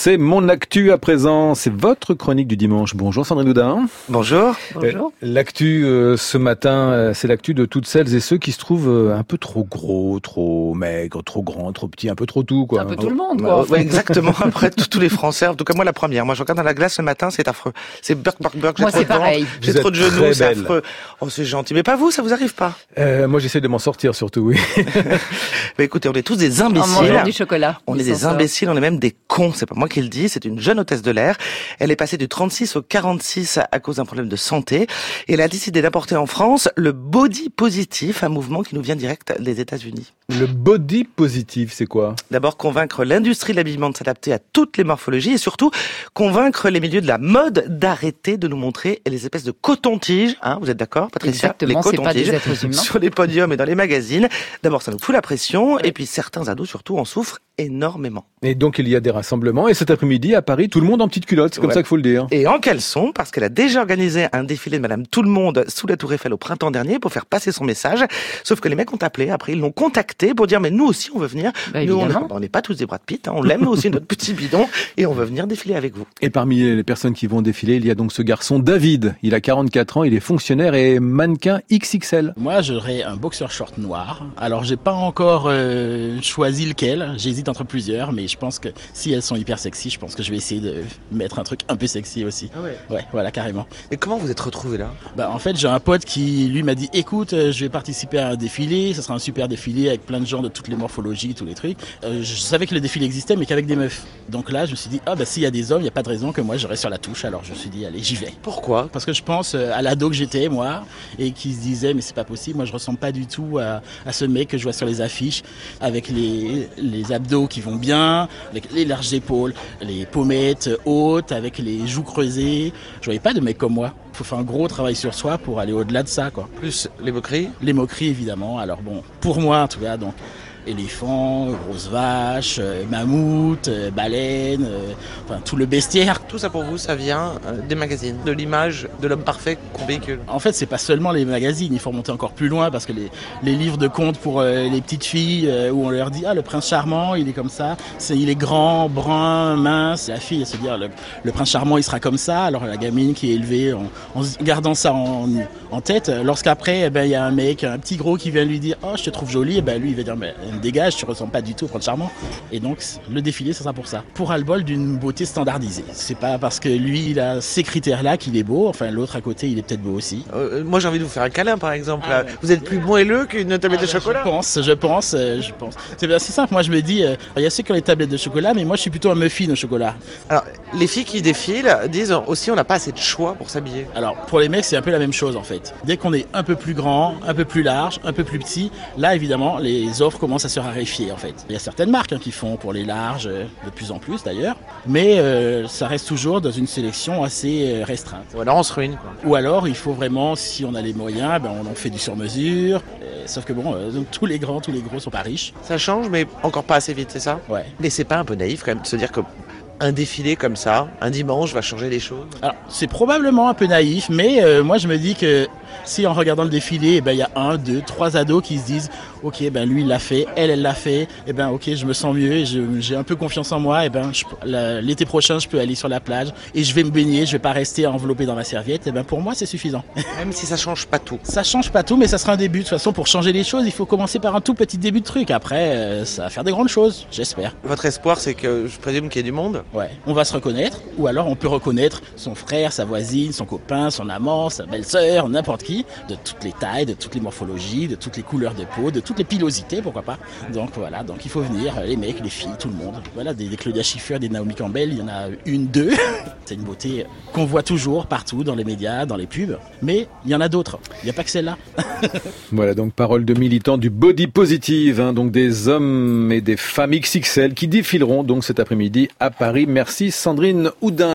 c'est mon actu à présent. C'est votre chronique du dimanche. Bonjour Sandrine Oudin. Bonjour. L'actu ce matin, c'est l'actu de toutes celles et ceux qui se trouvent un peu trop gros, trop maigres, trop grands, trop petits, un peu trop tout, quoi. Un peu tout le monde, quoi. Ouais, exactement. Après, tous les Français, en tout cas moi la première. Moi je regarde dans la glace ce matin, c'est affreux. C'est burk. Moi c'est pareil. J'ai trop de genoux, c'est affreux. Oh c'est gentil. Mais pas vous, ça vous arrive pas? Moi j'essaie de m'en sortir surtout, oui. Mais écoutez, on est tous des imbéciles. En mangeant du chocolat. On est des imbéciles, on est même des cons. C'est pas moi qui le dis, c'est une jeune hôtesse de l'air. Elle est passée du 36 au 46 à cause d'un problème de santé. Et elle a décidé d'apporter en France le body positif, un mouvement qui nous vient direct des États-Unis. Le body positif, c'est quoi? D'abord, convaincre l'industrie de l'habillement de s'adapter à toutes les morphologies et surtout convaincre les milieux de la mode d'arrêter de nous montrer les espèces de coton-tiges. Hein, vous êtes d'accord, Patricia? Exactement, c'est pas des êtres humains. Sur les podiums et dans les magazines. D'abord, ça nous fout la pression et puis certains ados surtout en souffrent énormément. Et donc il y a des rassemblements et cet après-midi à Paris, tout le monde en petite culotte, c'est comme ça qu'il faut le dire. Et en caleçon, parce qu'elle a déjà organisé un défilé de Madame Tout-le-Monde sous la Tour Eiffel au printemps dernier pour faire passer son message. Sauf que les mecs ont appelé, après ils l'ont contacté pour dire mais nous aussi on veut venir. Nous on n'est pas tous des Brad Pitt, hein, on l'aime aussi notre petit bidon et on veut venir défiler avec vous. Et parmi les personnes qui vont défiler, il y a donc ce garçon David. Il a 44 ans, il est fonctionnaire et mannequin XXL. Moi j'aurais un boxer short noir. Alors j'ai pas encore choisi lequel, j'hésite entre plusieurs, mais je pense que si elles sont hyper sexy, je pense que je vais essayer de mettre un truc un peu sexy aussi. Ah ouais. Ouais, voilà, carrément. Et comment vous êtes retrouvés là? En fait, j'ai un pote qui, lui, m'a dit, écoute, je vais participer à un défilé, ça sera un super défilé avec plein de gens de toutes les morphologies, tous les trucs. Je savais que le défilé existait, mais qu'avec des meufs. Donc là, je me suis dit, s'il y a des hommes, il n'y a pas de raison que moi, je reste sur la touche. Alors je me suis dit, allez, j'y vais. Pourquoi? Parce que je pense à l'ado que j'étais, moi, et qui se disait, mais c'est pas possible, moi, je ressemble pas du tout à ce mec que je vois sur les affiches, avec les abdos qui vont bien, avec les larges épaules, les pommettes hautes, avec les joues creusées. Je voyais pas de mec comme moi. Il faut faire un gros travail sur soi pour aller au-delà de ça, quoi. Plus les moqueries? Les moqueries, évidemment. Alors bon, pour moi, en tout cas, donc éléphant, grosse vache, mammouth, baleine, enfin tout le bestiaire. Tout ça pour vous, ça vient des magazines, de l'image de l'homme parfait qu'on véhicule. En fait, c'est pas seulement les magazines, il faut remonter encore plus loin parce que les livres de contes pour les petites filles où on leur dit le prince charmant, il est comme ça, il est grand, brun, mince. La fille, elle se dit le prince charmant, il sera comme ça. Alors la gamine qui est élevée en gardant ça en tête, lorsqu'après, il y a un mec, un petit gros qui vient lui dire je te trouve jolie, et lui il va dire dégage, tu ressembles pas du tout au prince charmant. Et donc le défilé, ça sera pour ça. Pour ras-le-bol d'une beauté standardisée. C'est pas parce que lui il a ces critères-là qu'il est beau, enfin l'autre à côté il est peut-être beau aussi. Moi j'ai envie de vous faire un câlin par exemple. Ouais. Vous êtes plus moelleux qu'une tablette de chocolat? Je pense. C'est assez simple, moi je me dis, il y a ceux qui ont les tablettes de chocolat, mais moi je suis plutôt un muffin au chocolat. Alors les filles qui défilent disent aussi on n'a pas assez de choix pour s'habiller. Alors pour les mecs c'est un peu la même chose en fait. Dès qu'on est un peu plus grand, un peu plus large, un peu plus petit, là évidemment les offres commencent à se raréfier en fait. Il y a certaines marques qui font pour les larges, de plus en plus d'ailleurs, mais ça reste toujours dans une sélection assez restreinte. Ou alors on se ruine, quoi. Ou alors il faut vraiment, si on a les moyens, on en fait du sur-mesure, sauf que donc, tous les grands, tous les gros sont pas riches. Ça change mais encore pas assez vite, c'est ça? Ouais. Mais c'est pas un peu naïf quand même de se dire que un défilé comme ça, un dimanche, va changer les choses? Alors, c'est probablement un peu naïf, mais moi je me dis que si en regardant le défilé, il y a 1, 2, 3 ados qui se disent ok, lui il l'a fait, elle l'a fait, ok, je me sens mieux, et j'ai un peu confiance en moi, l'été prochain je peux aller sur la plage et je vais me baigner, je vais pas rester enveloppé dans ma serviette, pour moi c'est suffisant. Même si ça change pas tout. Ça change pas tout, mais ça sera un début. De toute façon, pour changer les choses, il faut commencer par un tout petit début de truc. Après, ça va faire des grandes choses, j'espère. Votre espoir, c'est que je présume qu'il y ait du monde? Ouais, on va se reconnaître, ou alors on peut reconnaître son frère, sa voisine, son copain, son amant, sa belle-sœur, n'importe qui, de toutes les tailles, de toutes les morphologies, de toutes les couleurs de peau, de toutes les pilosités, pourquoi pas. Donc voilà, donc il faut venir, les mecs, les filles, tout le monde. Voilà, des Claudia Schiffer, des Naomi Campbell, il y en a 1, 2. C'est une beauté qu'on voit toujours partout, dans les médias, dans les pubs, mais il y en a d'autres, il n'y a pas que celle-là. Voilà donc parole de militants du body positive, donc des hommes et des femmes XXL qui défileront donc cet après-midi à Paris. Merci Sandrine Oudin.